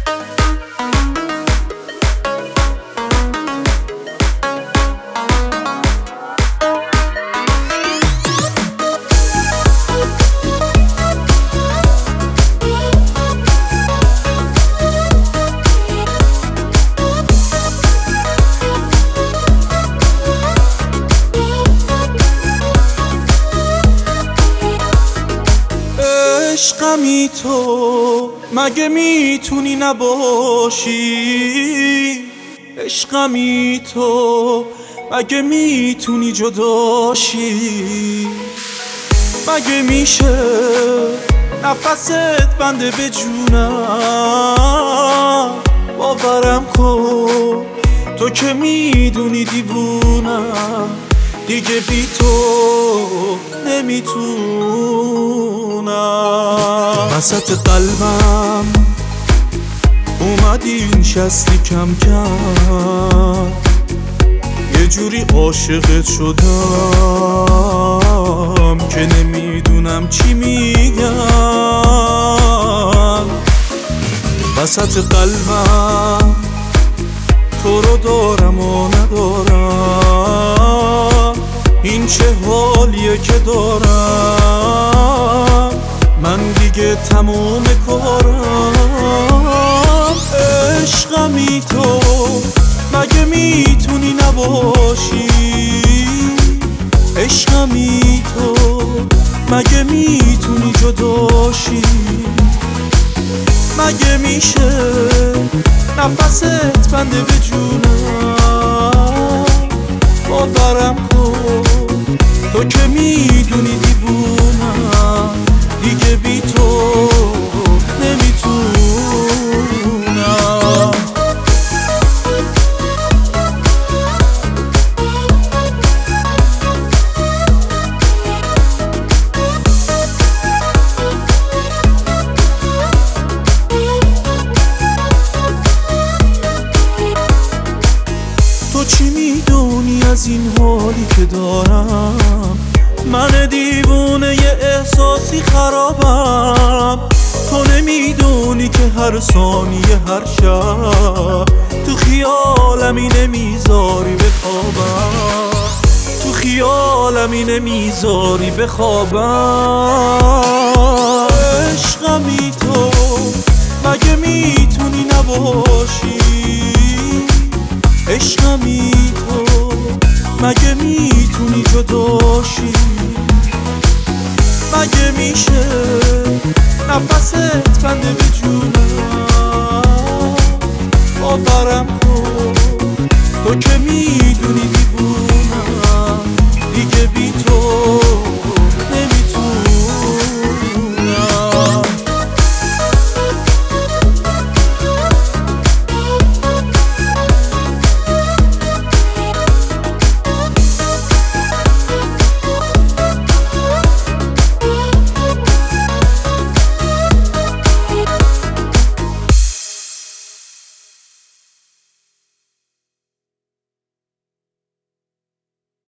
عشقمی تو مگه میتونی نباشی؟ عشقمی تو مگه میتونی جداشی؟ مگه میشه نفست بنده به جونم؟ باورم کن تو که میدونی دیوونم، دیگه بی تو نمیتونم. وسط قلبم اومدی نشستی کم کم، یه جوری عاشقت شدم که نمیدونم چی میگم. وسط قلبم تو رو دارم و ندارم، این چه حالیه که دارم، من دیگه تموم کارم. عشقمی تو مگه میتونی نباشی؟ عشقمی تو مگه میتونی جداشی؟ مگه میشه نفست بنده به جونم؟ باورم کن تو که میدونی دیوونم، دیگه بی تو نمیتونم. تو چی میدونی از این حالی که دارم؟ من دیوونه یه احساسی خرابم. تو نمیدونی که هر ثانیه هر شب تو خیالمی نمیذاری بخوابم، تو خیالمی نمیذاری بخوابم. عشقمی تو مگه میتونی نباشی؟ عشقمی تو مگه میتونی جداشی؟ مگه میشه نفست بنده به جونم؟ باورم کن تو که